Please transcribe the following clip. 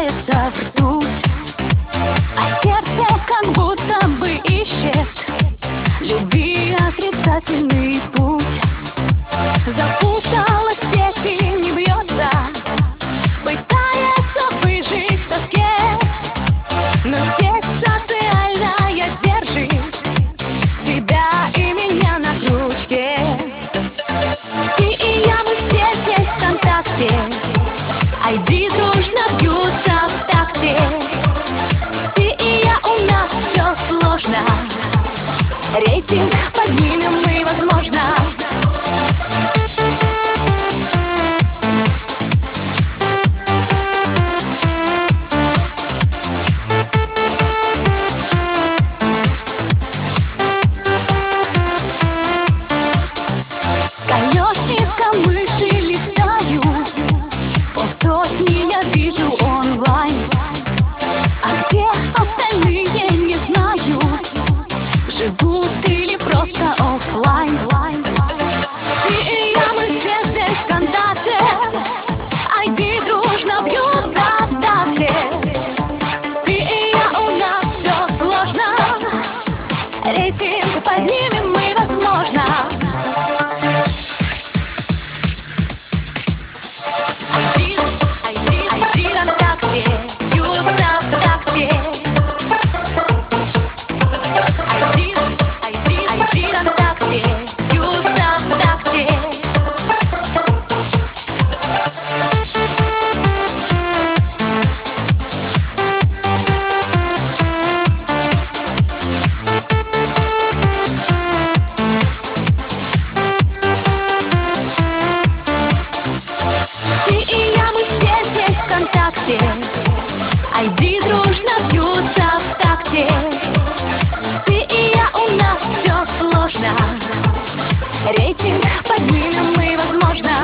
превращается в ртуть, а сердце как будто бы ищет любви отрицательный путь. Запуталась в сети, не бьется, пытается выжить в тоске, но сеть социальная держит тебя и меня на крючке. Ты и я, мы все здесь ВКонтакте, ID дружно бьются в такте. Ты и я, у нас все сложно, рейтинг поднимем мы, возможно. Колесница мыши листаю, полсотни я вижу онлайн, а где остальные, не знаю, живут или просто оффлайн. Ты и я, мы все здесь ВКонтакте, ID дружно бьются в такте. Ты и я, у нас все сложно, рейтинг поднимем мы, возможно. ID дружно бьются в такте. Ты и я, у нас все сложно, рейтинг поднимем мы, возможно.